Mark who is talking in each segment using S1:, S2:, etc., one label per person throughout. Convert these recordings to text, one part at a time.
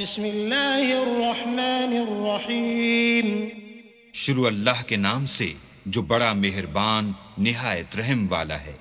S1: بسم اللہ الرحمن الرحیم
S2: شروع اللہ کے نام سے جو بڑا مہربان نہایت رحم والا ہے۔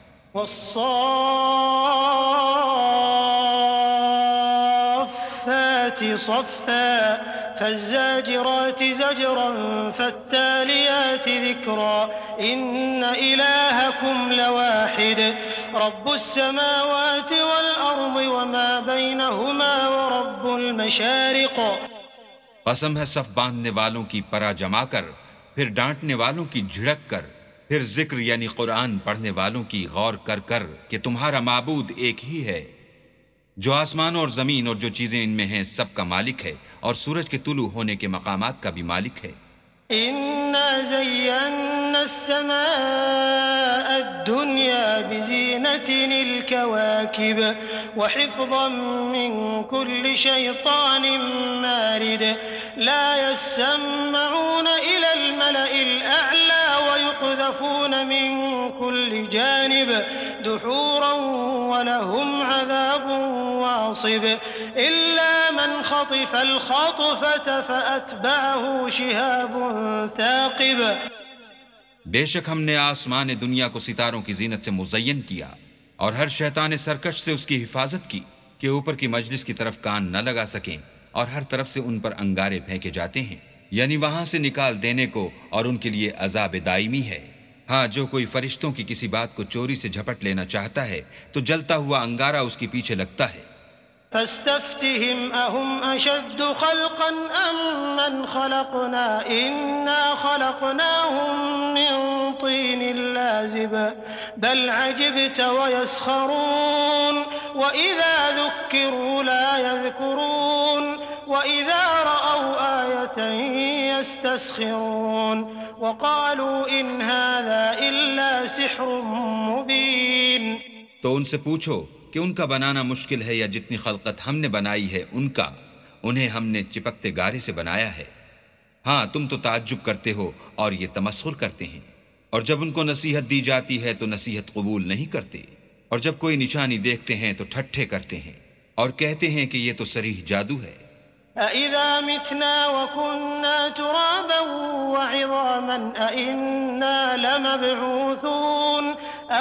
S1: والصافات صفا فالزاجرات زجرا فالتاليات ذكرا إن إلهكم لواحد رب السماوات والأرض وما بينهما ورب المشارق۔
S2: قسم ہے صف باندھنے والوں کی پرا جما کر، پھر ڈانٹنے والوں کی جھڑک کر، پھر ذکر یعنی قرآن پڑھنے والوں کی غور کر کر کہ تمہارا معبود ایک ہی ہے جو آسمان اور زمین اور جو چیزیں ان میں ہیں سب کا مالک ہے، اور سورج کے طلوع ہونے کے مقامات کا بھی مالک ہے۔
S1: إنا زينا السماء الدنيا بزينة الكواكب وحفظا من كل شيطان مارد لا يسمعون إلى الملأ الأعلى ويقذفون من كل جانب دحورا ولهم عذاب واصب إلا من خطف الخطفة فأتبعه شهاب ثاقب۔
S2: بے شک ہم نے آسمان دنیا کو ستاروں کی زینت سے مزین کیا اور ہر شیطان سرکش سے اس کی حفاظت کی کہ اوپر کی مجلس کی طرف کان نہ لگا سکیں، اور ہر طرف سے ان پر انگارے پھینکے جاتے ہیں، یعنی وہاں سے نکال دینے کو، اور ان کے لیے عذاب دائمی ہے۔ ہاں، جو کوئی فرشتوں کی کسی بات کو چوری سے جھپٹ لینا چاہتا ہے تو جلتا ہوا انگارہ اس کے پیچھے لگتا ہے۔
S1: فاستفتهم أهم أشد خلقا أم من خلقنا إنا خلقناهم من طين لازب بل عجبت ويسخرون وإذا ذكروا لا يذكرون وإذا رأوا آية يستسخرون وقالوا إن هذا إلا سحر مبين۔
S2: تو ان سے پوچھو کہ ان کا بنانا مشکل ہے یا جتنی خلقت ہم نے بنائی ہے ان کا، انہیں ہم نے چپکتے گارے سے بنایا ہے۔ ہاں، تم تو تعجب کرتے ہو اور یہ تمسخر کرتے ہیں، اور جب ان کو نصیحت دی جاتی ہے تو نصیحت قبول نہیں کرتے، اور جب کوئی نشانی دیکھتے ہیں تو ٹھٹھے کرتے ہیں اور کہتے ہیں کہ یہ تو صریح جادو ہے۔
S1: أَإِذَا مِتْنَا وَكُنَّا تُرَابًا وَعِظَامًا أَإِنَّا لَمَبْعُوثُونَ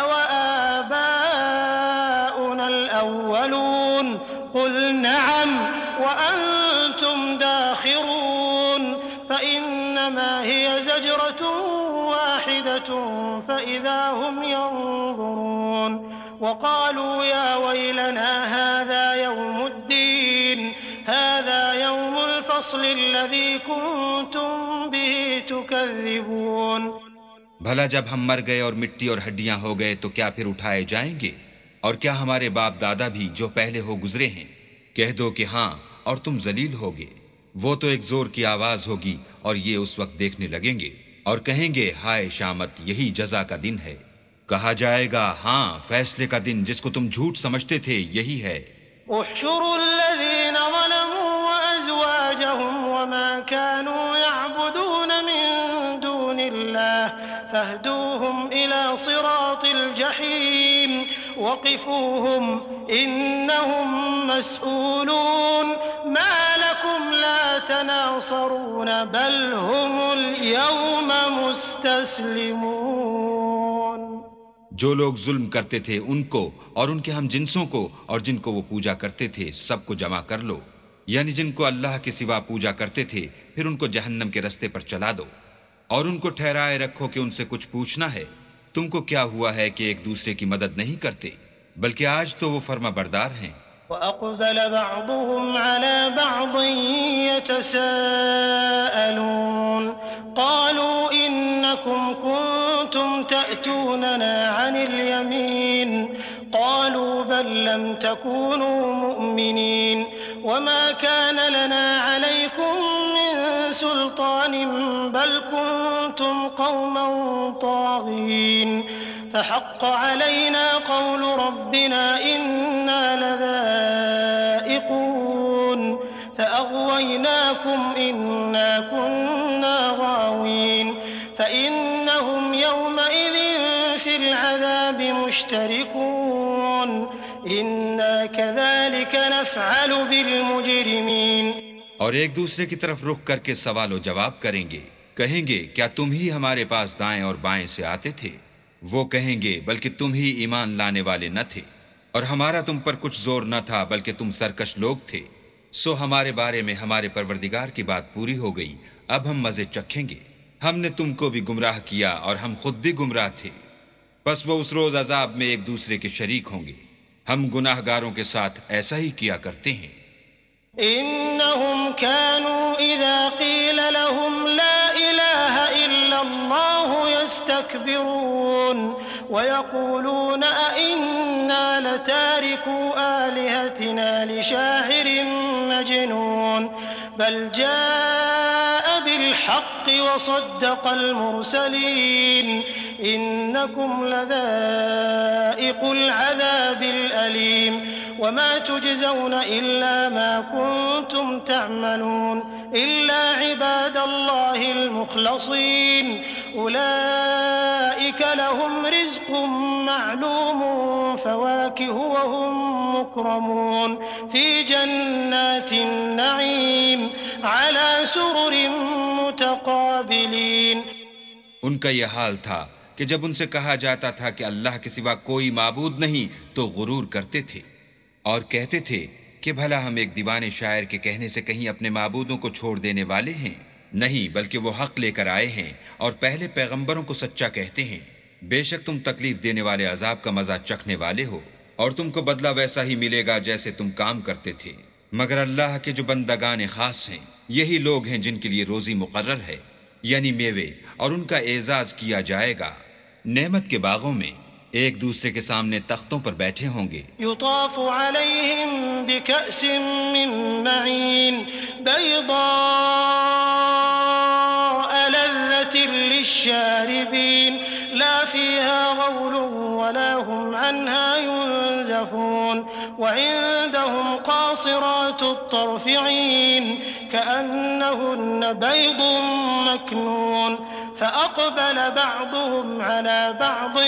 S1: أَوَآبَاؤُنَا الْأَوَّلُونَ قُلْ نَعَمْ وَأَنْتُمْ دَاخِرُونَ فَإِنَّمَا هِيَ زَجْرَةٌ وَاحِدَةٌ فَإِذَا هُمْ يَنظُرُونَ وقالوا يا ويلنا هذا يوم الدين هذا يوم الفصل الذي كنتم به تكذبون۔
S2: بھلا جب ہم مر گئے اور مٹی اور ہڈیاں ہو گئے تو کیا پھر اٹھائے جائیں گے؟ اور کیا ہمارے باپ دادا بھی جو پہلے ہو گزرے ہیں؟ کہہ دو کہ ہاں، اور تم ذلیل ہوگے۔ وہ تو ایک زور کی آواز ہوگی اور یہ اس وقت دیکھنے لگیں گے اور کہیں گے ہائے شامت، یہی جزا کا دن ہے۔ کہا جائے گا ہاں، فیصلے کا دن جس کو تم جھوٹ سمجھتے تھے یہی ہے۔
S1: احشروا الذين ظلموا وأزواجهم وما كانوا يعبدون من دون الله فاهدوهم إلى صراط الجحيم وقفوهم إنهم مسؤولون ما لكم لا تناصرون بل هم اليوم مستسلمون۔
S2: جو لوگ ظلم کرتے تھے ان کو اور ان کے ہم جنسوں کو اور جن کو وہ پوجا کرتے تھے سب کو جمع کر لو، یعنی جن کو اللہ کے سوا پوجا کرتے تھے، پھر ان کو جہنم کے رستے پر چلا دو، اور ان کو ٹھہرائے رکھو کہ ان سے کچھ پوچھنا ہے۔ تم کو کیا ہوا ہے کہ ایک دوسرے کی مدد نہیں کرتے، بلکہ آج تو وہ فرما بردار ہیں۔
S1: وأقبل بعضهم على بعض يتساءلون قالوا إنكم كنتم تأتوننا عن اليمين قالوا بل لم تكونوا مؤمنين وما كان لنا عليكم من سلطان بل كنتم قوما طاغين فحق علينا قول ربنا إنا لذائقون فأغويناكم إنا كنا غاوين فإنهم يومئذ في العذاب مشتركون إنا كذلك نفعل بالمجرمين۔
S2: اور ایک دوسرے کی طرف رخ کر کے سوال و جواب کریں گے، کہیں گے کیا تم ہی ہمارے پاس دائیں اور بائیں سے آتے تھے؟ وہ کہیں گے بلکہ تم ہی ایمان لانے والے نہ تھے، اور ہمارا تم پر کچھ زور نہ تھا بلکہ تم سرکش لوگ تھے۔ سو ہمارے بارے میں ہمارے پروردگار کی بات پوری ہو گئی، اب ہم مزے چکھیں گے۔ ہم نے تم کو بھی گمراہ کیا اور ہم خود بھی گمراہ تھے، پس وہ اس روز عذاب میں ایک دوسرے کے شریک ہوں گے۔ ہم گناہ گاروں کے ساتھ ایسا ہی کیا کرتے ہیں۔
S1: إنهم كانوا إذا قيل لهم لا إله إلا الله يستكبرون ويقولون أئنا لتاركو آلهتنا لشاعر مجنون بل جاء بالحق وصدق المرسلين إنكم لذائق العذاب الأليم وما تجزون إلا ما كنتم تعملون إلا عباد الله المخلصين أولئك لهم رزق معلوم فواكه وهم مكرمون في جنات النعيم على سرر متقابلين۔
S2: ان کا یہ حال تھا کہ جب ان سے کہا جاتا تھا کہ اللہ کے سوا کوئی معبود نہیں تو غرور کرتے تھے اور کہتے تھے کہ بھلا ہم ایک دیوانے شاعر کے کہنے سے کہیں اپنے معبودوں کو چھوڑ دینے والے ہیں؟ نہیں، بلکہ وہ حق لے کر آئے ہیں اور پہلے پیغمبروں کو سچا کہتے ہیں۔ بے شک تم تکلیف دینے والے عذاب کا مزہ چکھنے والے ہو، اور تم کو بدلہ ویسا ہی ملے گا جیسے تم کام کرتے تھے۔ مگر اللہ کے جو بندگان خاص ہیں یہی لوگ ہیں جن کے لیے روزی مقرر ہے، یعنی میوے، اور ان کا اعزاز کیا جائے گا۔ نعمت کے باغوں میں ایک دوسرے کے سامنے تختوں پر بیٹھے ہوں گے۔
S1: یطاف علیہم بکأس من معین بیضاء لذة للشاربین لا فیها غول ولا هم عنها ينزفون وعندهم قاصرات الطرف عین كأنهن بيض مكنون فأقبل بعضهم على بعض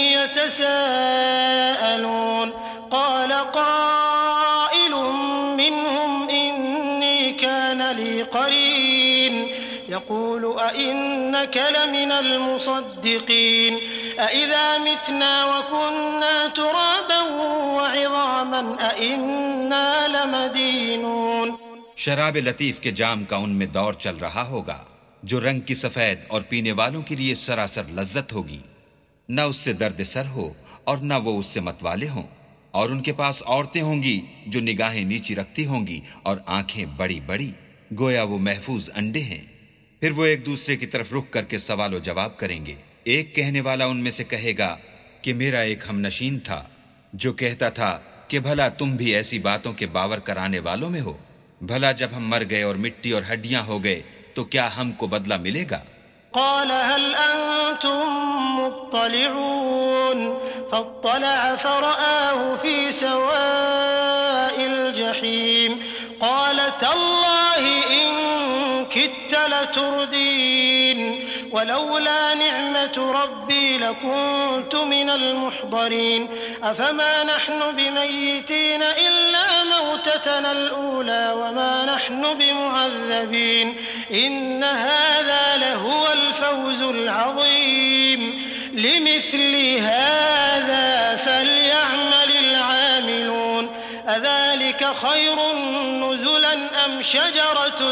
S1: يتساءلون قال قائل منهم إني كان لي قرين يقول أئنك لمن المصدقين أئذا متنا وكنا ترابا وعظاما أئنا لمدينون۔
S2: شراب لطیف کے جام کا ان میں دور چل رہا ہوگا جو رنگ کی سفید اور پینے والوں کے لیے سراسر لذت ہوگی، نہ اس سے درد سر ہو اور نہ وہ اس سے متوالے ہوں، اور ان کے پاس عورتیں ہوں گی جو نگاہیں نیچی رکھتی ہوں گی اور آنکھیں بڑی بڑی، گویا وہ محفوظ انڈے ہیں۔ پھر وہ ایک دوسرے کی طرف رخ کر کے سوال و جواب کریں گے۔ ایک کہنے والا ان میں سے کہے گا کہ میرا ایک ہم نشین تھا جو کہتا تھا کہ بھلا تم بھی ایسی باتوں کے باور کرانے والوں میں ہو؟ بھلا جب ہم مر گئے اور مٹی اور ہڈیاں ہو گئے تو کیا ہم کو بدلہ ملے گا؟
S1: قال هل أنتم مطلعون فاطلع فرآه في سواء الجحيم قال تالله إن كدت لتردين ولولا نعمة ربي لكنت من المحضرين أفما نحن بميتين إلا موتتنا الأولى وما نحن بمعذبين إن هذا لهو الفوز العظيم لمثل هذا فليعمل العاملون أذلك خير نزلا أم شجرة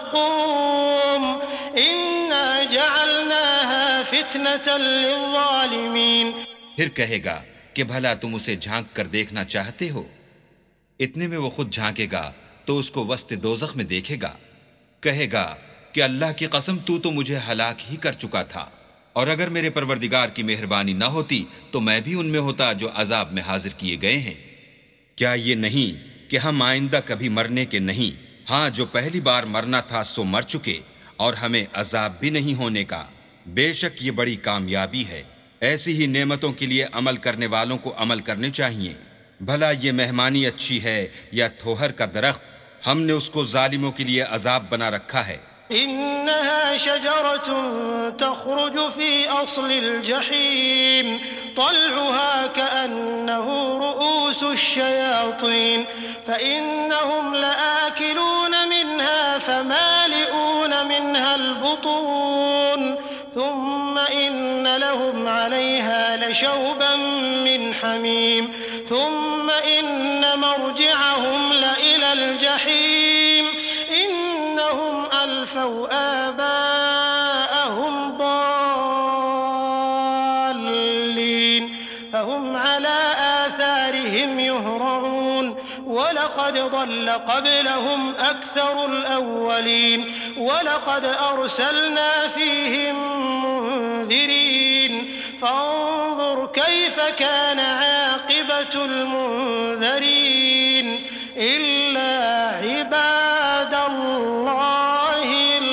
S1: الزقوم إنا جعلناها فتنة للظالمين۔
S2: پھر کہے گا کہ بھلا تم اسے جھانک کر دیکھنا چاہتے ہو؟ اتنے میں وہ خود جھانکے گا تو اس کو وسط دوزخ میں دیکھے گا، کہے گا کہ اللہ کی قسم تو مجھے ہلاک ہی کر چکا تھا، اور اگر میرے پروردگار کی مہربانی نہ ہوتی تو میں بھی ان میں ہوتا جو عذاب میں حاضر کیے گئے ہیں۔ کیا یہ نہیں کہ ہم آئندہ کبھی مرنے کے نہیں، ہاں جو پہلی بار مرنا تھا سو مر چکے، اور ہمیں عذاب بھی نہیں ہونے کا۔ بے شک یہ بڑی کامیابی ہے۔ ایسی ہی نعمتوں کے لیے عمل کرنے والوں کو عمل کرنے چاہیے۔ بھلا یہ مہمانی اچھی ہے یا تھوہر کا درخت؟ ہم نے اس کو ظالموں کے لیے عذاب بنا رکھا ہے۔
S1: إنها شجرة تخرج في أصل الجحيم طلعها كأنه رؤوس الشياطين فإنهم لآكلون منها فمالئون منها البطون ثم إن لهم عليها لشوبا من حميم ثم إن مرجعهم لإلى الجحيم إنهم ألفوا آباءهم ضالين فهم على آثارهم يهرعون ولقد ضل قبلهم أكثر الأولين ولقد أرسلنا فيهم منذرين فانظر كيف كان عاقبة المنذرين إلا عباد الله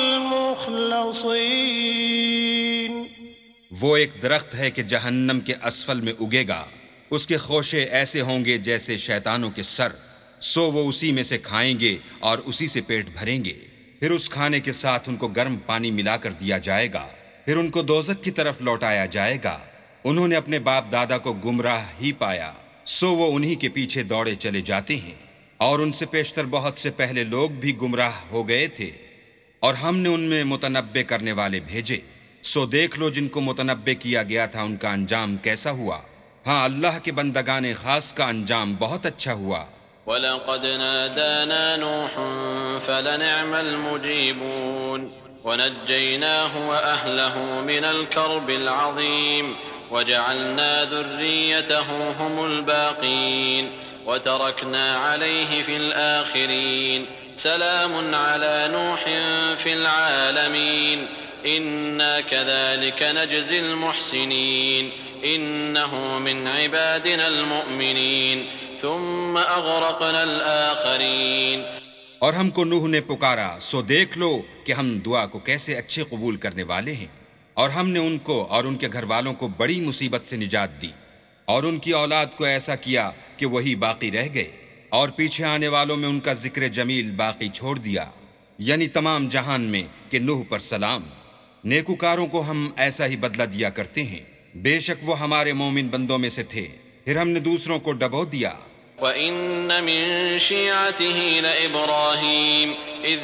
S1: المخلصين.
S2: وہ ایک درخت ہے کہ جہنم کے اسفل میں اگے گا، اس کے خوشے ایسے ہوں گے جیسے شیطانوں کے سر، سو وہ اسی میں سے کھائیں گے اور اسی سے پیٹ بھریں گے. پھر اس کھانے کے ساتھ ان کو گرم پانی ملا کر دیا جائے گا، پھر ان کو دوزخ کی طرف لوٹایا جائے گا. انہوں نے اپنے باپ دادا کو گمراہ ہی پایا، سو وہ انہی کے پیچھے دوڑے چلے جاتے ہیں، اور ان سے پیشتر بہت سے پہلے لوگ بھی گمراہ ہو گئے تھے، اور ہم نے ان میں متنبع کرنے والے بھیجے. سو دیکھ لو جن کو متنبع کیا گیا تھا ان کا انجام کیسا ہوا. ہاں اللہ کے بندگان خاص کا انجام بہت اچھا ہوا.
S3: وَلَقَدْ نَادَانَا نُوحٌ فَلَنِعْمَ الْمُجِيبُونَ وَنَجَّيْنَاهُ وَأَهْلَهُ مِنَ الْكَرْبِ الْعَظِيمِ وَجَعَلْنَا ذُرِّيَّتَهُ هُمُ الْبَاقِينَ وَتَرَكْنَا عَلَيْهِ فِي الْآخِرِينَ سَلَامٌ عَلَى نُوحٍ فِي الْعَالَمِينَ إِنَّا كَذَلِكَ نَجْزِي الْمُحْسِنِينَ إِنَّهُ مِنْ عِبَادِنَا الْمُؤْمِنِينَ ثُمَّ أَغْرَقْنَا الْآخَرِينَ.
S2: اور ہم کو نوح نے پکارا، سو دیکھ لو کہ ہم دعا کو کیسے اچھے قبول کرنے والے ہیں. اور ہم نے ان کو اور ان کے گھر والوں کو بڑی مصیبت سے نجات دی، اور ان کی اولاد کو ایسا کیا کہ وہی باقی رہ گئے، اور پیچھے آنے والوں میں ان کا ذکر جمیل باقی چھوڑ دیا، یعنی تمام جہان میں کہ نوح پر سلام. نیکوکاروں کو ہم ایسا ہی بدلہ دیا کرتے ہیں، بے شک وہ ہمارے مومن بندوں میں سے تھے. پھر ہم نے دوسروں کو ڈبو دیا.
S3: وَإِنَّ مِن شِيعَتِهِ لَإِبْرَاهِيمَ إِذْ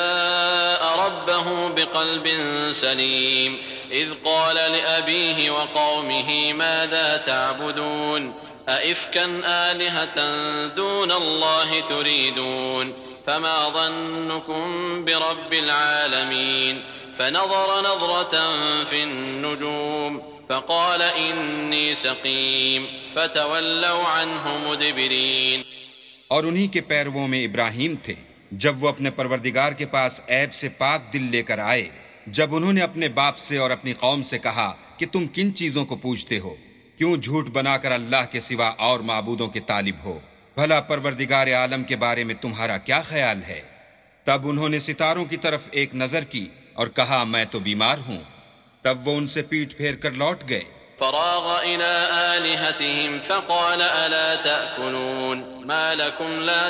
S3: جَاءَ رَبَّهُ بِقَلْبٍ سَلِيمٍ إِذْ قَالَ لِأَبِيهِ وَقَوْمِهِ مَاذَا تَعْبُدُونَ أَئِفْكًا آلِهَةً دُونَ اللَّهِ تُرِيدُونَ فَمَا ظَنُّكُمْ بِرَبِّ الْعَالَمِينَ فَنَظَرَ نَظْرَةً فِي النُّجُومِ فقال انی سقیم فتولوا عنہ مدبرین.
S2: اور انہی کے پیرووں میں ابراہیم تھے جب وہ اپنے پروردگار کے پاس عیب سے پاک دل لے کر آئے، جب انہوں نے اپنے باپ سے اور اپنی قوم سے کہا کہ تم کن چیزوں کو پوجتے ہو، کیوں جھوٹ بنا کر اللہ کے سوا اور معبودوں کے طالب ہو، بھلا پروردگار عالم کے بارے میں تمہارا کیا خیال ہے. تب انہوں نے ستاروں کی طرف ایک نظر کی اور کہا میں تو بیمار ہوں. تب وہ ان سے پیٹ پھیر کر لوٹ گئے.
S3: فراغ إلى آلهتهم فقال ألا تأكلون ما لكم لا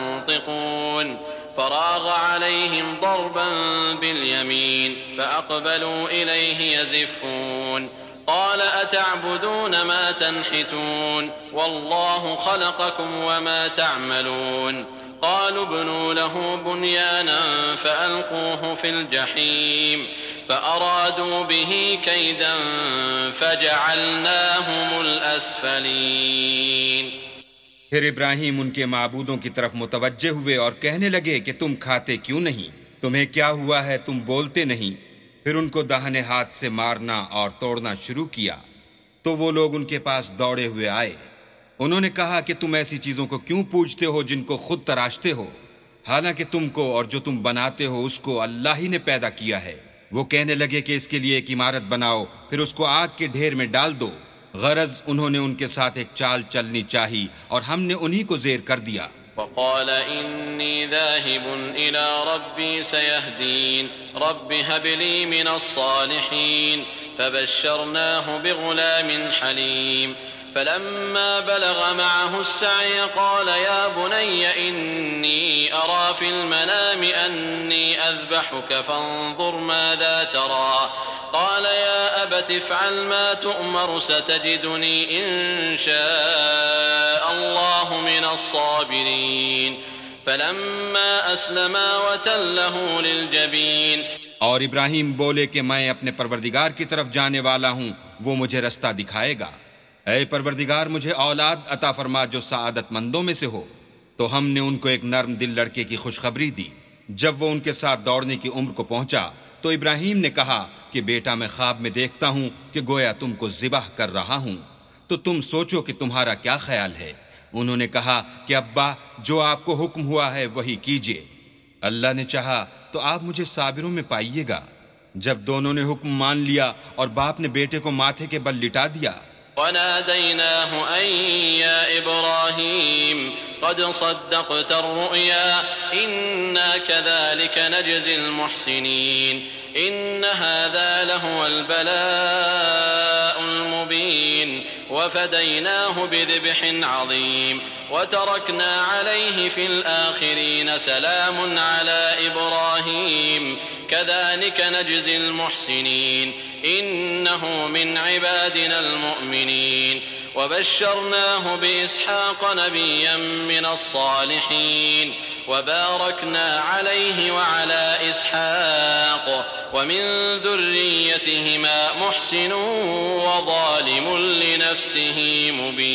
S3: تنطقون فراغ عليهم ضربا باليمين فأقبلوا إليه يزفون قال أتعبدون ما تنحتون والله خلقكم وما تعملون قالوا ابنوا له بنيانا فألقوه في الجحيم فأرادوا به كيدا فجعلناهم الأسفلين.
S2: پھر ابراہیم ان کے معبودوں کی طرف متوجہ ہوئے اور کہنے لگے کہ تم کھاتے کیوں نہیں، تمہیں کیا ہوا ہے، تم بولتے نہیں. پھر ان کو داہنے ہاتھ سے مارنا اور توڑنا شروع کیا تو وہ لوگ ان کے پاس دوڑے ہوئے آئے. انہوں نے کہا کہ تم ایسی چیزوں کو کیوں پوجتے ہو جن کو خود تراشتے ہو، حالانکہ تم کو اور جو تم بناتے ہو اس کو اللہ ہی نے پیدا کیا ہے. وہ کہنے لگے کہ اس کے لیے ایک عمارت بناؤ، پھر اس کو آگ کے ڈھیر میں ڈال دو. غرض انہوں نے ان کے ساتھ ایک چال چلنی چاہی اور ہم نے انہی کو زیر کر دیا.
S3: وقال إني ذاهب إلى ربي سيهدين رب هب لي من الصالحين فبشرناه بغلام حليم فلما بلغ معه السعي قال يا بني إني أرى في المنام أني أذبحك فانظر ماذا ترى قال يا أبت افعل ما تؤمر ستجدني إن شاء الله من الصابرين فلما أسلما وتله للجبين
S2: اور ابراہیم بولے کہ میں اپنے پروردگار کی طرف جانے والا ہوں، وہ مجھے رستہ دکھائے گا۔ اے پروردگار مجھے اولاد عطا فرما جو سعادت مندوں میں سے ہو۔ تو ہم نے ان کو ایک نرم دل لڑکے کی خوشخبری دی۔ جب وہ ان کے ساتھ دوڑنے کی عمر کو پہنچا تو ابراہیم نے کہا کہ بیٹا میں خواب میں دیکھتا ہوں کہ گویا تم کو ذبح کر رہا ہوں، تو تم سوچو کہ تمہارا کیا خیال ہے؟ انہوں نے کہا کہ ابا جو آپ کو حکم ہوا ہے وہی کیجیے، اللہ نے چاہا تو آپ مجھے صابروں میں پائیے گا۔ جب دونوں نے حکم مان لیا اور باپ نے بیٹے کو ماتھے کے بل لٹا دیا،
S3: وناديناه أن يا إبراهيم قد صدقت الرؤيا إنا كذلك نجزي المحسنين إن هذا لهو البلاء المبين وفديناه بذبح عظيم وتركنا عليه في الآخرين سلام على إبراهيم كذلك نجزي المحسنين إنه من عبادنا المؤمنين وبشرناه بإسحاق نبيا من الصالحين وباركنا عليه وعلى إسحاق ومن ذريتهما محسن وظالم لنفسه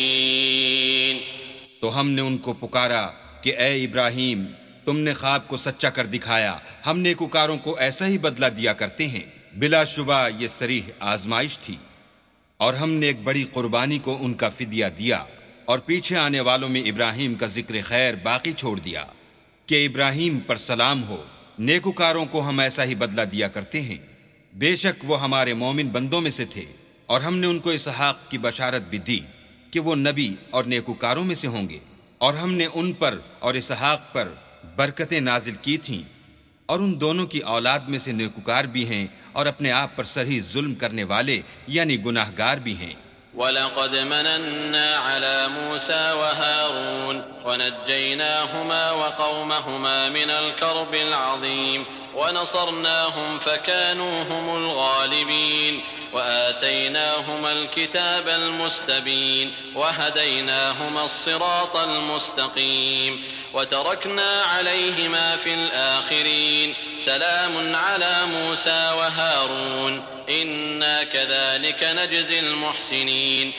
S3: مبين۔
S2: تو ہم نے ان کو پکارا کہ اے ابراہیم تم نے خواب کو سچا کر دکھایا، ہم نیکوکاروں کو ایسا ہی بدلہ دیا کرتے ہیں، بلا شبہ یہ صریح آزمائش تھی، اور ہم نے ایک بڑی قربانی کو ان کا فدیہ دیا، اور پیچھے آنے والوں میں ابراہیم کا ذکر خیر باقی چھوڑ دیا کہ ابراہیم پر سلام ہو، نیکوکاروں کو ہم ایسا ہی بدلہ دیا کرتے ہیں، بے شک وہ ہمارے مومن بندوں میں سے تھے، اور ہم نے ان کو اسحاق کی بشارت بھی دی کہ وہ نبی اور نیکوکاروں میں سے ہوں گے، اور ہم نے ان پر اور اسحاق پر برکتیں نازل کی تھیں، اور ان دونوں کی اولاد میں سے نیکوکار بھی ہیں اور اپنے آپ پر سرہی ظلم کرنے والے یعنی گناہگار بھی ہیں۔
S3: وَلَقَدْ مَنَنَّا عَلَى مُوسَى وَهَارُونَ وَنَجَّيْنَاهُمَا وَقَوْمَهُمَا مِنَ الْكَرْبِ الْعَظِيمِ وَنَصَرْنَاهُمْ فَكَانُوا هُمُ الْغَالِبِينَ وآتيناهما الكتاب المستبين وهديناهما الصراط المستقيم وتركنا عليهما في الآخرين سلام على موسى وهارون إنا كذلك نجزي المحسنين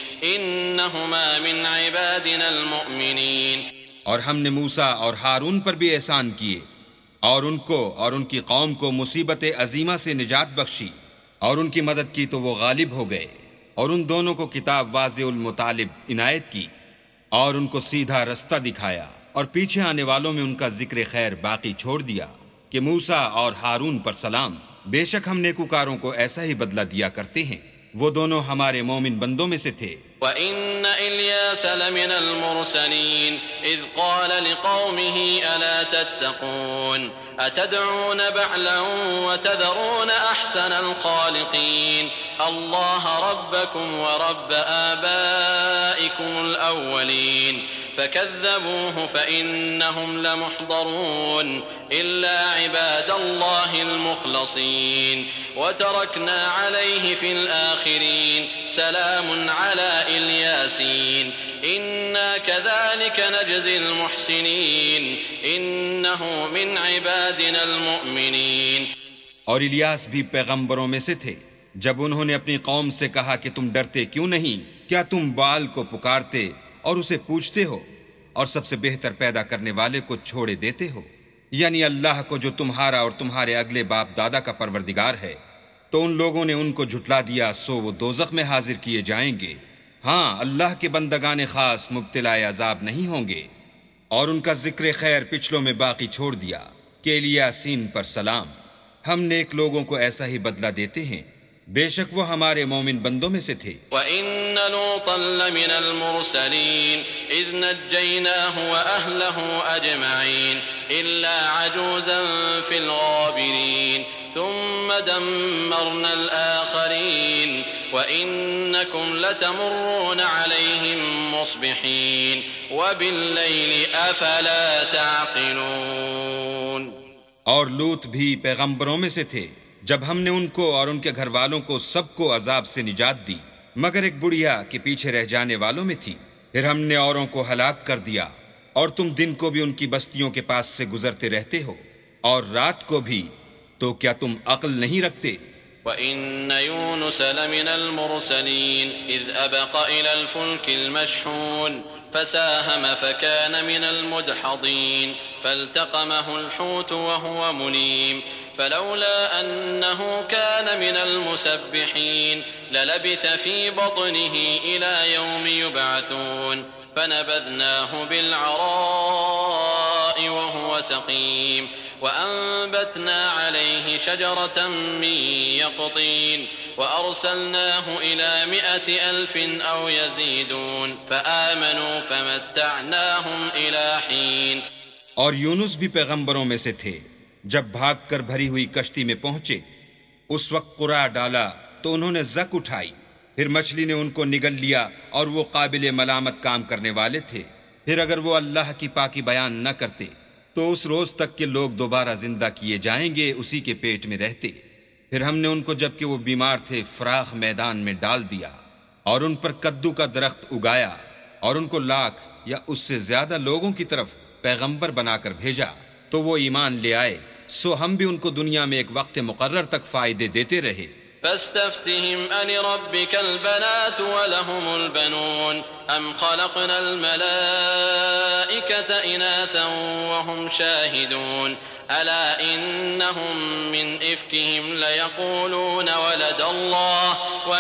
S3: إنهما من عبادنا المؤمنين۔
S2: اور ہم نے موسیٰ اور ہارون پر بھی احسان کیے، اور ان کو اور ان کی قوم کو مصیبت عظیمہ سے نجات بخشی، اور ان کی مدد کی تو وہ غالب ہو گئے، اور ان دونوں کو کتاب واضح المطالب عنایت کی، اور ان کو سیدھا رستہ دکھایا، اور پیچھے آنے والوں میں ان کا ذکر خیر باقی چھوڑ دیا کہ موسیٰ اور ہارون پر سلام، بے شک ہم نیکوکاروں کو ایسا ہی بدلہ دیا کرتے ہیں، وہ دونوں ہمارے مومن بندوں میں سے تھے۔
S3: وَإِنَّ إِلْيَاسَ لَمِنَ الْمُرْسَلِينَ إِذْ قَالَ لِقَوْمِهِ أَلَا تَتَّقُونَ أَتَدْعُونَ بَعْلًا وَتَذَرُونَ أَحْسَنَ الْخَالِقِينَ اللَّهَ رَبَّكُمْ وَرَبَّ آبَائِكُمُ الْأَوَّلِينَ فكذبوه فإنهم لمحضرون إلا عباد الله المخلصين وتركنا عليه في الآخرين سلام على الياسين إنا كذلك نجزي المحسنين إنه من عبادنا المؤمنين۔
S2: اور الیاس بھی پیغمبروں میں سے تھے، جب انہوں نے اپنی قوم سے کہا کہ تم ڈرتے کیوں نہیں، کیا تم بال کو پکارتے اور اسے پوچھتے ہو اور سب سے بہتر پیدا کرنے والے کو چھوڑے دیتے ہو، یعنی اللہ کو جو تمہارا اور تمہارے اگلے باپ دادا کا پروردگار ہے؟ تو ان لوگوں نے ان کو جھٹلا دیا، سو وہ دوزخ میں حاضر کیے جائیں گے۔ ہاں اللہ کے بندگان خاص مبتلا عذاب نہیں ہوں گے۔ اور ان کا ذکر خیر پچھلوں میں باقی چھوڑ دیا کہ الیاسین پر سلام، ہم نیک لوگوں کو ایسا ہی بدلہ دیتے ہیں، بے شک وہ ہمارے مومن بندوں میں سے تھے۔
S3: وَإِنَّ لُوطًا لَّمِنَ الْمُرْسَلِينَ إِذْ نَجَّيْنَاهُ وَأَهْلَهُ أَجْمَعِينَ إِلَّا عَجُوزًا فِي الْغَابِرِينَ ثُمَّ دَمَّرْنَا الْآخَرِينَ وَإِنَّكُمْ لَتَمُرُّونَ عَلَيْهِمْ مُصْبِحِينَ وَبِاللَّيْلِ أَفَلَا تَعْقِلُونَ۔
S2: اور لوط بھی پیغمبروں میں سے تھے، جب ہم نے ان کو اور ان کے گھر والوں کو سب کو عذاب سے نجات دی مگر ایک بڑھیا کہ پیچھے رہ جانے والوں میں تھی، پھر ہم نے اوروں کو ہلاک کر دیا، اور تم دن کو بھی ان کی بستیوں کے پاس سے گزرتے رہتے ہو اور رات کو بھی، تو کیا تم عقل نہیں رکھتے؟
S3: وَإِنَّ يُونُسَ لَمِنَ الْمُرْسَلِينَ إِذْ أَبَقَ إِلَى الْفُلْكِ الْمَشْحُونِ فَسَاهَمَ فَكَانَ مِنَ الْمُدْحَضِينَ فَالْتَقَمَهُ الْحُوتُ وَهُوَ مُلِيمٌ فَلَوْلَا أَنَّهُ كَانَ مِنَ الْمُسَبِّحِينَ لَلَبِثَ فِي بَطْنِهِ إِلَى يَوْمِ يُبْعَثُونَ فَنَبَذْنَاهُ بِالْعَرَاءِ وَهُوَ سَقِيمٌ وَأَنبَتْنَا عَلَيْهِ شَجَرَةً مِّن يَقْطِينٍ وَأَرْسَلْنَاهُ إِلَى 100,000 أَوْ يَزِيدُونَ فَآمَنُوا فَمَتَّعْنَاهُمْ إِلَى حِينٍ۔
S2: اور یونس بھی پیغمبروں میں سے تھے، جب بھاگ کر بھری ہوئی کشتی میں پہنچے، اس وقت قرع ڈالا تو انہوں نے زک اٹھائی، پھر مچھلی نے ان کو نگل لیا اور وہ قابل ملامت کام کرنے والے تھے۔ پھر اگر وہ اللہ کی پاکی بیان نہ کرتے تو اس روز تک کہ لوگ دوبارہ زندہ کیے جائیں گے اسی کے پیٹ میں رہتے۔ پھر ہم نے ان کو جبکہ وہ بیمار تھے فراخ میدان میں ڈال دیا اور ان پر کدو کا درخت اگایا اور ان کو 1,00,000 یا اس سے زیادہ لوگوں کی طرف پیغمبر بنا کر بھیجا تو وہ ایمان لے آئے، سو ہم بھی ان کو دنیا میں ایک وقت مقرر تک فائدے دیتے رہے۔
S3: فاستفتهم ألربك البنات ولهم البنون أم خلقنا الملائكة إناثا وهم شاهدون ألا إنهم من إفكهم ليقولون ولد الله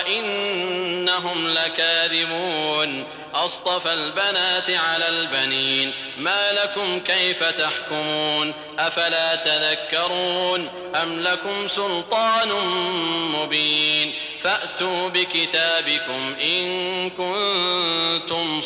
S3: وإنهم لكاذبون أصطفى البنات على البنين ما لكم كيف تحكمون أفلا تذكرون أم لكم سلطان مبين فأتوا بكتابكم إن كنتم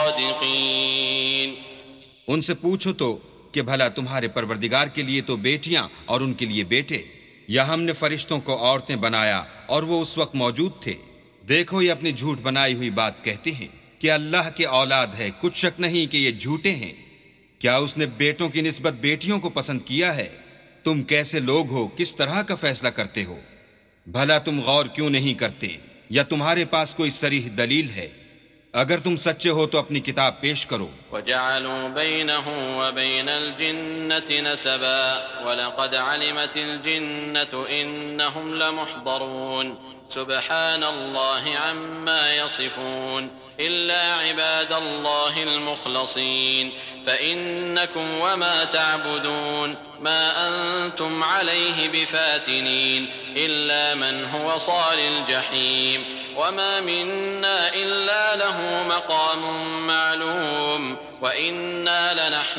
S3: صادقين۔
S2: ان سے پوچھو تو کہ بھلا تمہارے پروردگار کے لیے تو بیٹیاں اور ان کے لیے بیٹے، یا ہم نے فرشتوں کو عورتیں بنایا اور وہ اس وقت موجود تھے؟ دیکھو یہ اپنی جھوٹ بنائی ہوئی بات کہتے ہیں کہ اللہ کے اولاد ہے، کچھ شک نہیں کہ یہ جھوٹے ہیں۔ کیا اس نے بیٹوں کی نسبت بیٹیوں کو پسند کیا ہے؟ تم کیسے لوگ ہو، کس طرح کا فیصلہ کرتے ہو؟ بھلا تم غور کیوں نہیں کرتے، یا تمہارے پاس کوئی صریح دلیل ہے؟ اگر تم سچے ہو تو اپنی کتاب پیش کرو۔
S3: وَجَعَلُوا بَيْنَهُ وَبَيْنَ الْجِنَّةِ نَسَبًا وَلَقَدْ عَلِمَتِ الْجِنَّةُ إِنَّهُمْ لَمُحْضَرُونَ سُبْحَانَ اللَّهِ عَمَّا يَصِفُونَ إِلَّا عِبَادَ اللَّهِ الْمُخْلَصِينَ فَإِنَّكُمْ وَمَا تَعْبُدُونَ مَا أَنْتُمْ عَلَيْهِ بِفَاتِنِينَ إِلَّا مَنْ هُوَ صَالِ الْجَحِيمِ وَمَا مِنَّا إِلَّا لَهُ مَقَامٌ مَّعْلُومٌ وَإِنَّا لَنَحْنُ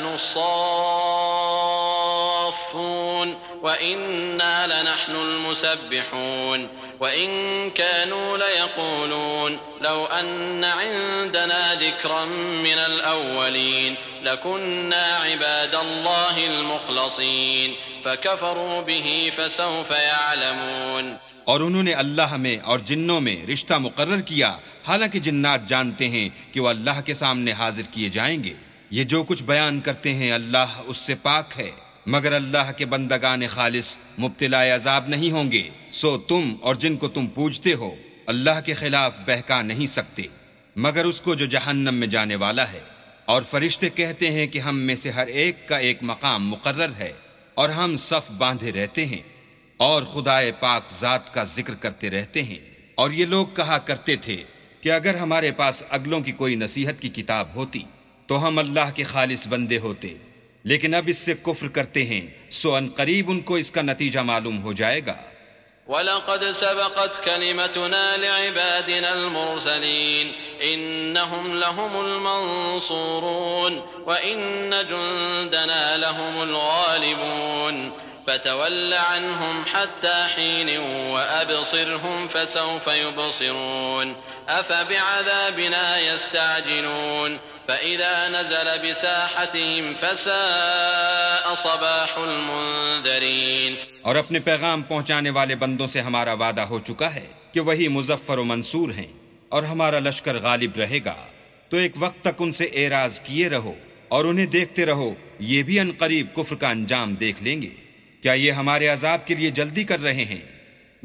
S3: الصَّافُّونَ وَإِنَّا لَنَحْنُ الْمُسَبِّحُونَ وَإِن كَانُوا لَيَقُولُونَ لَوْ أَنَّ عِندَنَا ذِكْرًا مِّنَ الْأَوَّلِينَ لَكُنَّا عِبَادَ اللَّهِ الْمُخْلَصِينَ فَكَفَرُوا بِهِ فَسَوْفَ يَعْلَمُونَ۔
S2: اور انہوں نے اللہ میں اور جنوں میں رشتہ مقرر کیا، حالانکہ جنات جانتے ہیں کہ وہ اللہ کے سامنے حاضر کیے جائیں گے۔ یہ جو کچھ بیان کرتے ہیں اللہ اس سے پاک ہے، مگر اللہ کے بندگان خالص مبتلا عذاب نہیں ہوں گے، سو تم اور جن کو تم پوجتے ہو اللہ کے خلاف بہکا نہیں سکتے مگر اس کو جو جہنم میں جانے والا ہے۔ اور فرشتے کہتے ہیں کہ ہم میں سے ہر ایک کا ایک مقام مقرر ہے اور ہم صف باندھے رہتے ہیں اور خدائے پاک ذات کا ذکر کرتے رہتے ہیں۔ اور یہ لوگ کہا کرتے تھے کہ اگر ہمارے پاس اگلوں کی کوئی نصیحت کی کتاب ہوتی تو ہم اللہ کے خالص بندے ہوتے، لیکن اب اس سے کفر کرتے ہیں، سو ان قریب ان کو اس کا نتیجہ معلوم ہو جائے گا۔
S3: وَلَقَدْ سَبَقَتْ كَلِمَتُنَا لِعِبَادِنَا الْمُرْسَلِينَ إِنَّهُمْ لَهُمُ الْمَنصُورُونَ وَإِنَّ جُندَنَا لَهُمُ الْغَالِبُونَ فَتَوَلَّ عَنْهُمْ حَتَّى حِينٍ وَأَبْصِرْهُمْ فَسَوْفَ يُبْصِرُونَ أَفَبِعَذَابِنَا يَسْتَعْجِلُونَ فَإِذَا نَزَلَ بِسَاحَتِهِمْ فَسَاءَ صَبَاحُ الْمُنذَرِينَ۔
S2: اور اپنے پیغام پہنچانے والے بندوں سے ہمارا وعدہ ہو چکا ہے کہ وہی مظفر و منصور ہیں اور ہمارا لشکر غالب رہے گا، تو ایک وقت تک ان سے اعراض کیے رہو اور انہیں دیکھتے رہو، یہ بھی ان قریب کفر کا انجام دیکھ لیں گے۔ کیا یہ ہمارے عذاب کے لیے جلدی کر رہے ہیں؟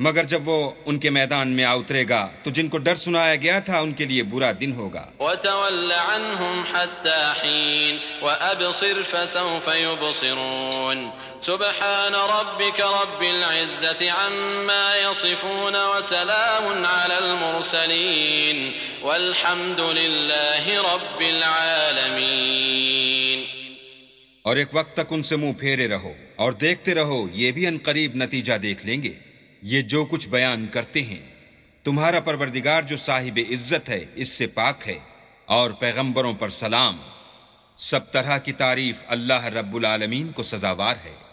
S2: مگر جب وہ ان کے میدان میں آ اترے گا تو جن کو ڈر سنایا گیا تھا ان کے لیے برا دن ہوگا۔
S3: وتول عنهم حتى حين وأبصر فسوف يبصرون سبحان ربك رب العزة عما يصفون وسلام على المرسلين والحمد لله رب العالمين۔
S2: اور ایک وقت تک ان سے منہ پھیرے رہو اور دیکھتے رہو، یہ بھی ان قریب نتیجہ دیکھ لیں گے یہ جو کچھ بیان کرتے ہیں۔ تمہارا پروردگار جو صاحب عزت ہے اس سے پاک ہے، اور پیغمبروں پر سلام۔ سب طرح کی تعریف اللہ رب العالمین کو سزاوار ہے۔